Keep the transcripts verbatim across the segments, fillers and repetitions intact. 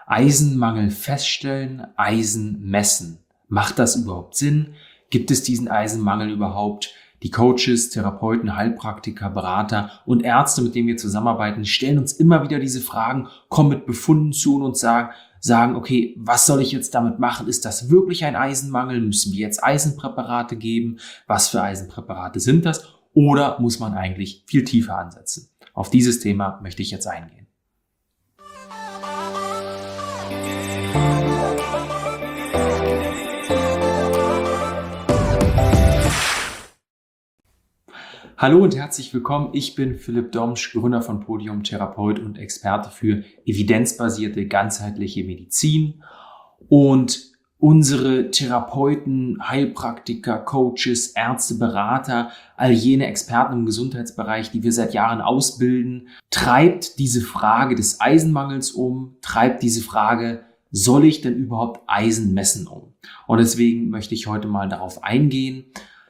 Eisenmangel feststellen, Eisen messen. Macht das überhaupt Sinn? Gibt es diesen Eisenmangel überhaupt? Die Coaches, Therapeuten, Heilpraktiker, Berater und Ärzte, mit denen wir zusammenarbeiten, stellen uns immer wieder diese Fragen, kommen mit Befunden zu und sagen, sagen, okay, was soll ich jetzt damit machen? Ist das wirklich ein Eisenmangel? Müssen wir jetzt Eisenpräparate geben? Was für Eisenpräparate sind das? Oder muss man eigentlich viel tiefer ansetzen? Auf dieses Thema möchte ich jetzt eingehen. Hallo und herzlich willkommen. Ich bin Philipp Domsch, Gründer von Podium, Therapeut und Experte für evidenzbasierte, ganzheitliche Medizin. Und unsere Therapeuten, Heilpraktiker, Coaches, Ärzte, Berater, all jene Experten im Gesundheitsbereich, die wir seit Jahren ausbilden, treibt diese Frage des Eisenmangels um, treibt diese Frage, soll ich denn überhaupt Eisen messen um? Und deswegen möchte ich heute mal darauf eingehen.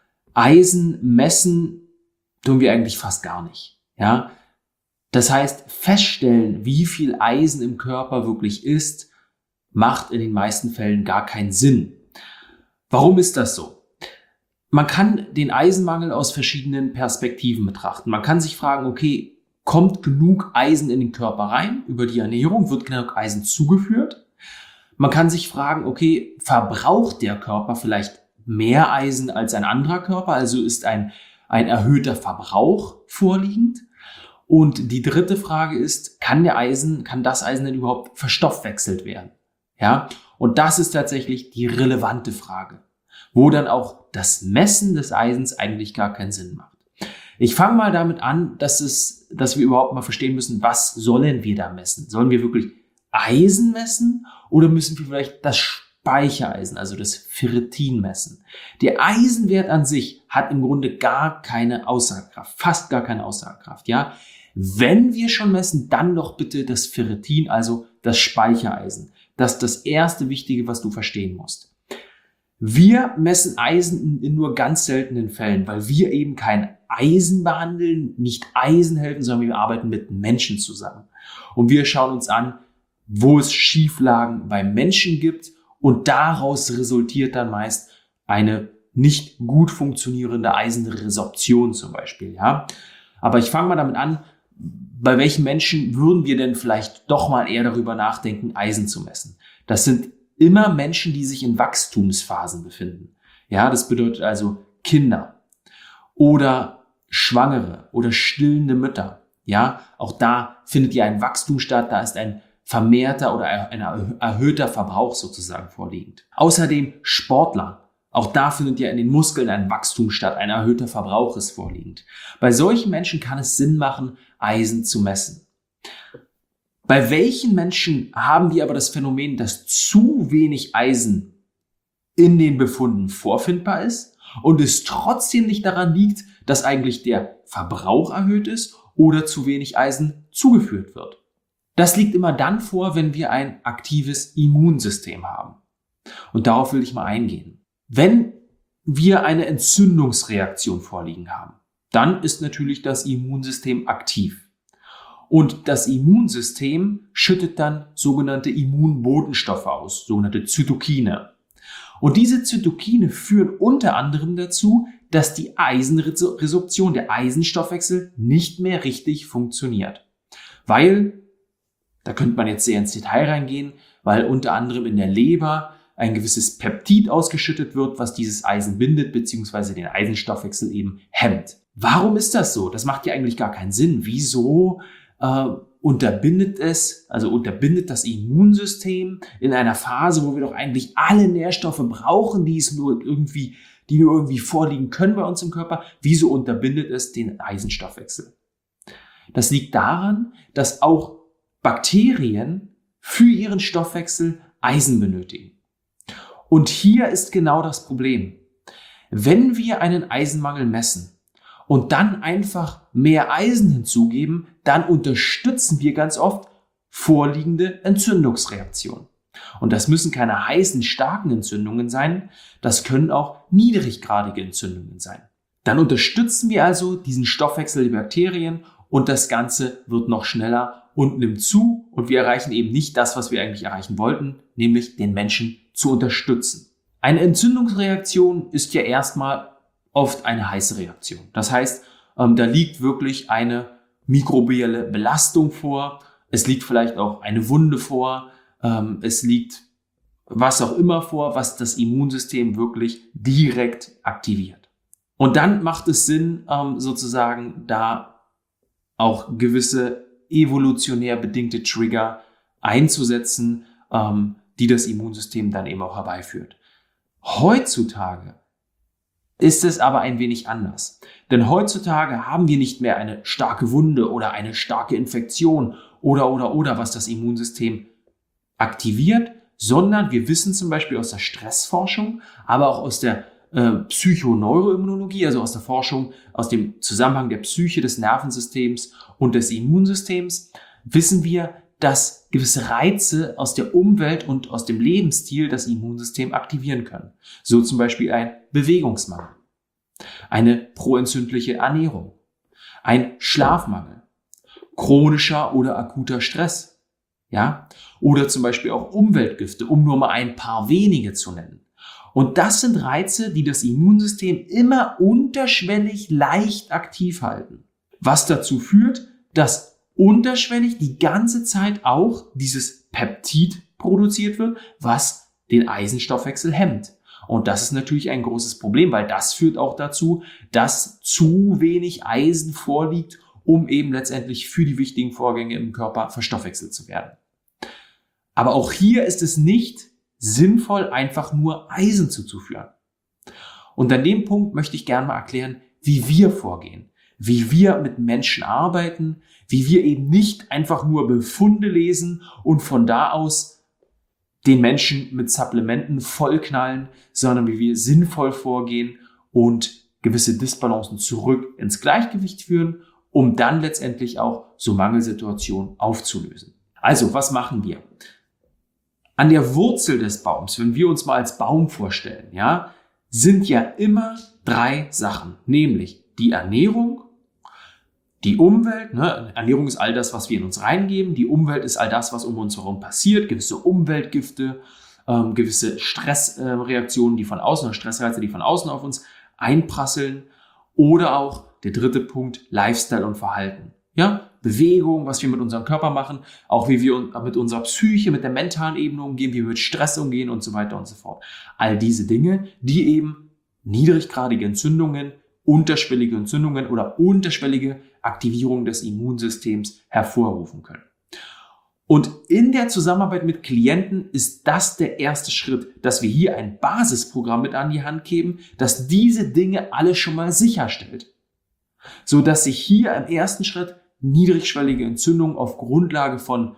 Eisen messen tun wir eigentlich fast gar nicht. Ja, das heißt, feststellen, wie viel Eisen im Körper wirklich ist, macht in den meisten Fällen gar keinen Sinn. Warum ist das so? Man kann den Eisenmangel aus verschiedenen Perspektiven betrachten. Man kann sich fragen, okay, kommt genug Eisen in den Körper rein über die Ernährung? Wird genug Eisen zugeführt? Man kann sich fragen, okay, verbraucht der Körper vielleicht mehr Eisen als ein anderer Körper? Also ist ein ein erhöhter Verbrauch vorliegend? Und die dritte Frage ist, kann der Eisen, kann das Eisen denn überhaupt verstoffwechselt werden? Ja, und das ist tatsächlich die relevante Frage, wo dann auch das Messen des Eisens eigentlich gar keinen Sinn macht. Ich fange mal damit an, dass es, dass wir überhaupt mal verstehen müssen, was sollen wir da messen? Sollen wir wirklich Eisen messen oder müssen wir vielleicht das Speichereisen, also das Ferritin messen? Der Eisenwert an sich hat im Grunde gar keine Aussagekraft, fast gar keine Aussagekraft, ja. Wenn wir schon messen, dann doch bitte das Ferritin, also das Speichereisen. Das ist das erste Wichtige, was du verstehen musst. Wir messen Eisen in nur ganz seltenen Fällen, weil wir eben kein Eisen behandeln, nicht Eisen helfen, sondern wir arbeiten mit Menschen zusammen. Und wir schauen uns an, wo es Schieflagen beim Menschen gibt. Und daraus resultiert dann meist eine nicht gut funktionierende Eisenresorption zum Beispiel. Ja, aber ich fange mal damit an, bei welchen Menschen würden wir denn vielleicht doch mal eher darüber nachdenken, Eisen zu messen? Das sind immer Menschen, die sich in Wachstumsphasen befinden. Ja, das bedeutet also Kinder oder Schwangere oder stillende Mütter. Ja, auch da findet ja ein Wachstum statt, da ist ein vermehrter oder ein erhöhter Verbrauch sozusagen vorliegend. Außerdem Sportler. Auch da findet ja in den Muskeln ein Wachstum statt, ein erhöhter Verbrauch ist vorliegend. Bei solchen Menschen kann es Sinn machen, Eisen zu messen. Bei welchen Menschen haben wir aber das Phänomen, dass zu wenig Eisen in den Befunden vorfindbar ist und es trotzdem nicht daran liegt, dass eigentlich der Verbrauch erhöht ist oder zu wenig Eisen zugeführt wird? Das liegt immer dann vor, wenn wir ein aktives Immunsystem haben. Und darauf will ich mal eingehen. Wenn wir eine Entzündungsreaktion vorliegen haben, dann ist natürlich das Immunsystem aktiv. Und das Immunsystem schüttet dann sogenannte Immunbotenstoffe aus, sogenannte Zytokine. Und diese Zytokine führen unter anderem dazu, dass die Eisenresorption, der Eisenstoffwechsel nicht mehr richtig funktioniert. Weil Da könnte man jetzt sehr ins Detail reingehen, weil unter anderem in der Leber ein gewisses Peptid ausgeschüttet wird, was dieses Eisen bindet bzw. den Eisenstoffwechsel eben hemmt. Warum ist das so? Das macht ja eigentlich gar keinen Sinn. Wieso äh, unterbindet es, also unterbindet das Immunsystem in einer Phase, wo wir doch eigentlich alle Nährstoffe brauchen, die es nur irgendwie, die nur irgendwie vorliegen können bei uns im Körper? Wieso unterbindet es den Eisenstoffwechsel? Das liegt daran, dass auch Bakterien für ihren Stoffwechsel Eisen benötigen. Und hier ist genau das Problem. Wenn wir einen Eisenmangel messen und dann einfach mehr Eisen hinzugeben, dann unterstützen wir ganz oft vorliegende Entzündungsreaktionen. Und das müssen keine heißen, starken Entzündungen sein, das können auch niedriggradige Entzündungen sein. Dann unterstützen wir also diesen Stoffwechsel der Bakterien und das Ganze wird noch schneller und nimmt zu und wir erreichen eben nicht das, was wir eigentlich erreichen wollten, nämlich den Menschen zu unterstützen. Eine Entzündungsreaktion ist ja erstmal oft eine heiße Reaktion. Das heißt, ähm, da liegt wirklich eine mikrobielle Belastung vor, es liegt vielleicht auch eine Wunde vor, ähm, es liegt was auch immer vor, was das Immunsystem wirklich direkt aktiviert. Und dann macht es Sinn, ähm, sozusagen da auch gewisse evolutionär bedingte Trigger einzusetzen, ähm, die das Immunsystem dann eben auch herbeiführt. Heutzutage ist es aber ein wenig anders. Denn heutzutage haben wir nicht mehr eine starke Wunde oder eine starke Infektion oder, oder, oder, was das Immunsystem aktiviert, sondern wir wissen zum Beispiel aus der Stressforschung, aber auch aus der äh, Psychoneuroimmunologie, also aus der Forschung, aus dem Zusammenhang der Psyche, des Nervensystems und des Immunsystems, wissen wir, dass gewisse Reize aus der Umwelt und aus dem Lebensstil das Immunsystem aktivieren können. So zum Beispiel ein Bewegungsmangel, eine proentzündliche Ernährung, ein Schlafmangel, chronischer oder akuter Stress, ja, oder zum Beispiel auch Umweltgifte, um nur mal ein paar wenige zu nennen. Und das sind Reize, die das Immunsystem immer unterschwellig leicht aktiv halten, was dazu führt, dass unterschwellig die ganze Zeit auch dieses Peptid produziert wird, was den Eisenstoffwechsel hemmt. Und das ist natürlich ein großes Problem, weil das führt auch dazu, dass zu wenig Eisen vorliegt, um eben letztendlich für die wichtigen Vorgänge im Körper verstoffwechselt zu werden. Aber auch hier ist es nicht sinnvoll, einfach nur Eisen zuzuführen. Und an dem Punkt möchte ich gerne mal erklären, wie wir vorgehen, wie wir mit Menschen arbeiten, wie wir eben nicht einfach nur Befunde lesen und von da aus den Menschen mit Supplementen vollknallen, sondern wie wir sinnvoll vorgehen und gewisse Disbalancen zurück ins Gleichgewicht führen, um dann letztendlich auch so Mangelsituationen aufzulösen. Also, was machen wir? An der Wurzel des Baums, wenn wir uns mal als Baum vorstellen, ja, sind ja immer drei Sachen, nämlich die Ernährung, die Umwelt, ne? Ernährung ist all das, was wir in uns reingeben. Die Umwelt ist all das, was um uns herum passiert. Gewisse Umweltgifte, ähm, gewisse Stressreaktionen, äh, die von außen, oder Stressreize, die von außen auf uns einprasseln. Oder auch der dritte Punkt, Lifestyle und Verhalten. Ja, Bewegung, was wir mit unserem Körper machen, auch wie wir mit unserer Psyche, mit der mentalen Ebene umgehen, wie wir mit Stress umgehen und so weiter und so fort. All diese Dinge, die eben niedriggradige Entzündungen, unterschwellige Entzündungen oder unterschwellige Aktivierung des Immunsystems hervorrufen können. Und in der Zusammenarbeit mit Klienten ist das der erste Schritt, dass wir hier ein Basisprogramm mit an die Hand geben, das diese Dinge alle schon mal sicherstellt, so dass sich hier im ersten Schritt niedrigschwellige Entzündungen auf Grundlage von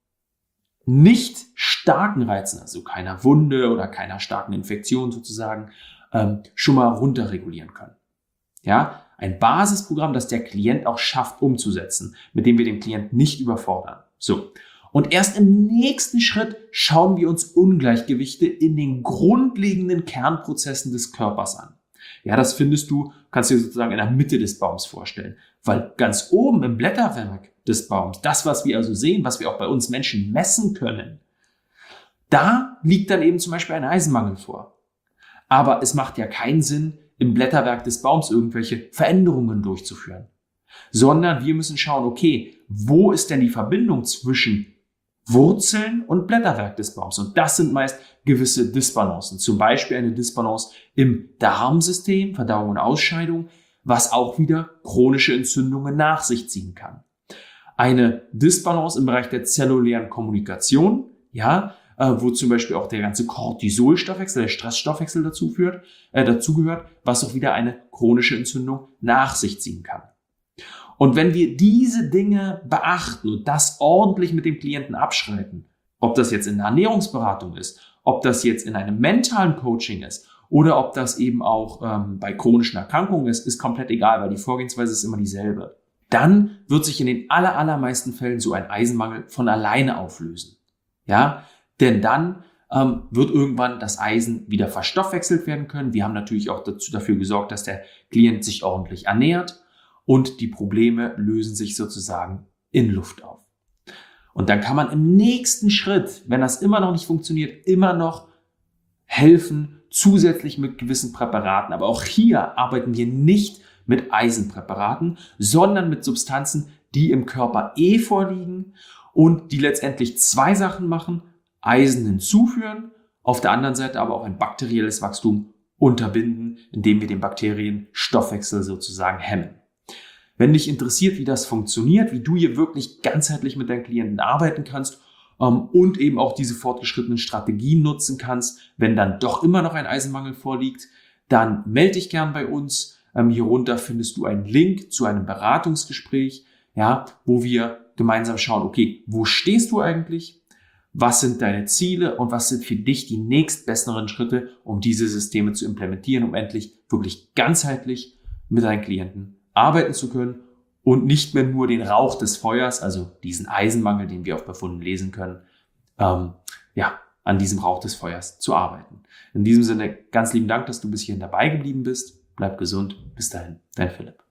nicht starken Reizen, also keiner Wunde oder keiner starken Infektion sozusagen, ähm, schon mal runterregulieren können. Ja, ein Basisprogramm, das der Klient auch schafft umzusetzen, mit dem wir den Klienten nicht überfordern. So. Und erst im nächsten Schritt schauen wir uns Ungleichgewichte in den grundlegenden Kernprozessen des Körpers an. Ja, das findest du, kannst du dir sozusagen in der Mitte des Baums vorstellen. Weil ganz oben im Blätterwerk des Baums, das, was wir also sehen, was wir auch bei uns Menschen messen können, da liegt dann eben zum Beispiel ein Eisenmangel vor. Aber es macht ja keinen Sinn, im Blätterwerk des Baums irgendwelche Veränderungen durchzuführen. Sondern wir müssen schauen, okay, wo ist denn die Verbindung zwischen Wurzeln und Blätterwerk des Baums? Und das sind meist gewisse Disbalancen. Zum Beispiel eine Disbalance im Darmsystem, Verdauung und Ausscheidung, was auch wieder chronische Entzündungen nach sich ziehen kann. Eine Disbalance im Bereich der zellulären Kommunikation, ja, äh, wo zum Beispiel auch der ganze Cortisolstoffwechsel, der Stressstoffwechsel dazu führt, äh, dazugehört, was auch wieder eine chronische Entzündung nach sich ziehen kann. Und wenn wir diese Dinge beachten und das ordentlich mit dem Klienten abschreiten, ob das jetzt in der Ernährungsberatung ist, ob das jetzt in einem mentalen Coaching ist oder ob das eben auch ähm, bei chronischen Erkrankungen ist, ist komplett egal, weil die Vorgehensweise ist immer dieselbe. Dann wird sich in den aller, allermeisten Fällen so ein Eisenmangel von alleine auflösen. Ja, denn dann ähm, wird irgendwann das Eisen wieder verstoffwechselt werden können. Wir haben natürlich auch dazu, dafür gesorgt, dass der Klient sich ordentlich ernährt und die Probleme lösen sich sozusagen in Luft auf. Und dann kann man im nächsten Schritt, wenn das immer noch nicht funktioniert, immer noch helfen, zusätzlich mit gewissen Präparaten. Aber auch hier arbeiten wir nicht mit Eisenpräparaten, sondern mit Substanzen, die im Körper eh vorliegen und die letztendlich zwei Sachen machen: Eisen hinzuführen, auf der anderen Seite aber auch ein bakterielles Wachstum unterbinden, indem wir den Bakterienstoffwechsel sozusagen hemmen. Wenn dich interessiert, wie das funktioniert, wie du hier wirklich ganzheitlich mit deinen Klienten arbeiten kannst ähm, und eben auch diese fortgeschrittenen Strategien nutzen kannst, wenn dann doch immer noch ein Eisenmangel vorliegt, dann melde dich gern bei uns. Ähm, hier runter findest du einen Link zu einem Beratungsgespräch, ja, wo wir gemeinsam schauen, okay, wo stehst du eigentlich? Was sind deine Ziele und was sind für dich die nächstbesseren Schritte, um diese Systeme zu implementieren, um endlich wirklich ganzheitlich mit deinen Klienten arbeiten zu können und nicht mehr nur den Rauch des Feuers, also diesen Eisenmangel, den wir auf Befunden lesen können, ähm, ja, an diesem Rauch des Feuers zu arbeiten. In diesem Sinne ganz lieben Dank, dass du bis hierhin dabei geblieben bist. Bleib gesund. Bis dahin, dein Philipp.